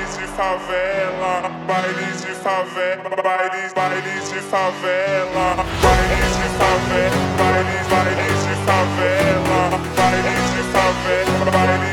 de favela, baile de favela, baile de favela, baile de favela, baile de favela, baile de favela, baile